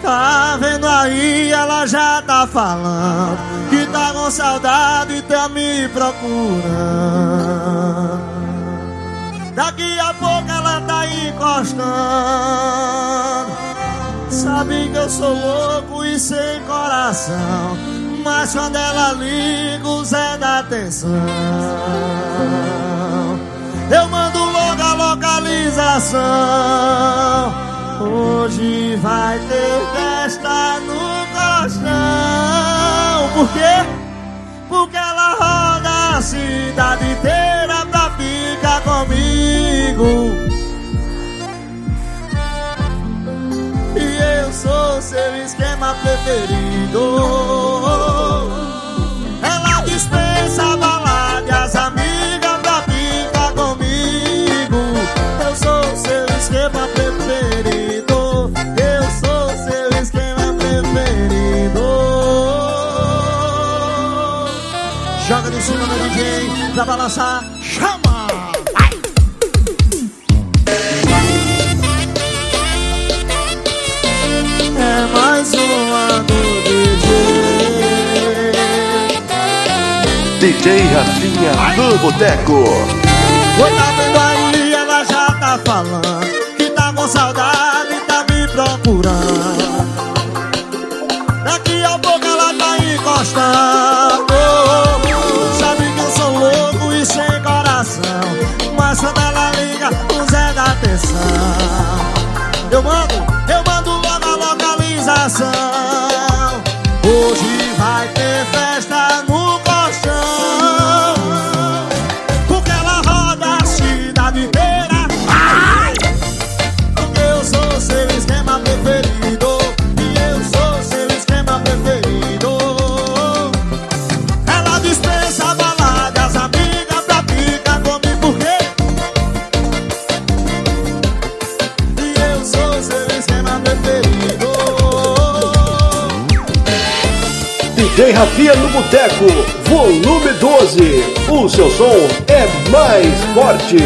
Tá vendo aí, ela já tá falando que tá com saudade e tá me procurando. Daqui a pouco ela tá encostando. Sabe que eu sou louco e sem coração, mas quando ela liga o Zé dá atenção. Eu mando logo a localização. Hoje vai ter festa no colchão. Por quê? Porque ela roda a cidade inteira pra ficar comigo. E eu sou seu esquema preferido. Ela dispensa balada e as amigas pra ficar comigo. Eu sou seu esquema preferido. Eu sou seu esquema preferido. Joga de cima no DJ pra balançar. Chama! Vai! É mais uma do DJ. DJ Rafinha do Boteco. Oi, tá vendo aí, ela já tá falando que tá com saudade e tá me procurando. Daqui a pouco ela tá encostando. Sabe que eu sou louco e sem coração, mas quando ela liga, o Zé dá atenção. Eu mando logo a localização. Hoje vai ter festa no colchão. Porque ela roda a cidade inteira. Porque eu sou seu esquema preferido. E eu sou seu esquema preferido. Ela dispensa a balada, as amigas pra ficar comigo. Por quê? E eu sou seu esquema preferido. DJ Rafinha no Boteco, volume 12. O seu som é mais forte.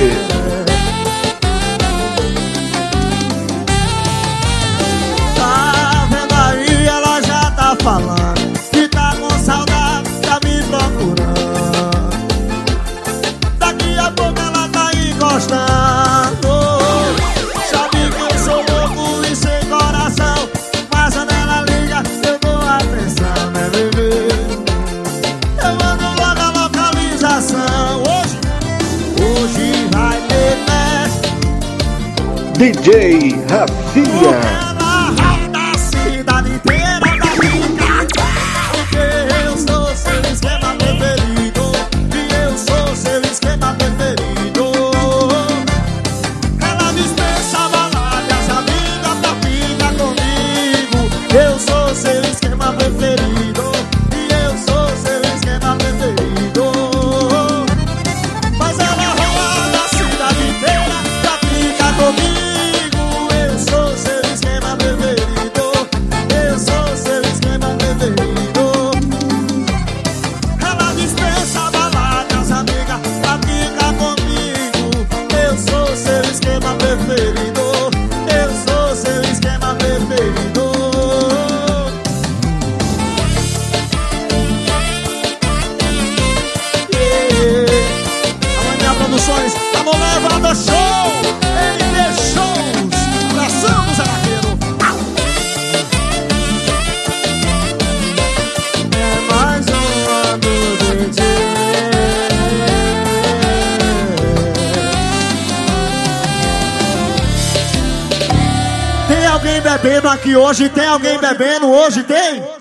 Tá vendo aí, ela já tá falando que tá com saudade, tá me procurando. Daqui a pouco ela tá encostando. Sabe que eu sou louco e sem coração, mas quando ela liga, eu dou atenção, né, bebê? Eu mando logo a localização. Hoje vai ter festa. DJ Rafinha. Ela roda a cidade inteira pra ficar. Porque eu sou seu esquema preferido. E eu sou seu esquema preferido. Ela dispensa a balada e as amigas pra ficar comigo. Eu sou seu esquema preferido. E eu sou seu esquema preferido. Mas ela roda a cidade inteira pra ficar comigo. Eu sou seu esquema preferido. Eu sou seu esquema preferido. Ela dispensa a balada, as amigas pra ficar comigo. Eu sou seu esquema preferido. Eu sou seu esquema preferido. Amanhã Produções, tamo levando show. ND Shows, coração do Zé Vaqueiro. É mais uma do DJ. Tem alguém bebendo aqui hoje? Tem alguém bebendo hoje? Tem?